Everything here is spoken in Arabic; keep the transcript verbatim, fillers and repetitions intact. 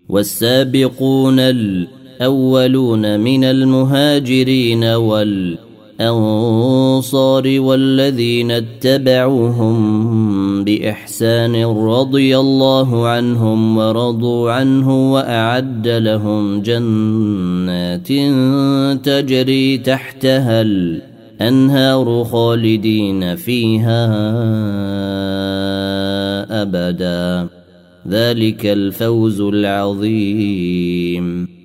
والسابقون الأولون من المهاجرين والأنصار والذين اتبعوهم بإحسان رضي الله عنهم ورضوا عنه وأعد لهم جنات تجري تحتها الأنهار خالدين فيها أبدا ذلك الفوز العظيم.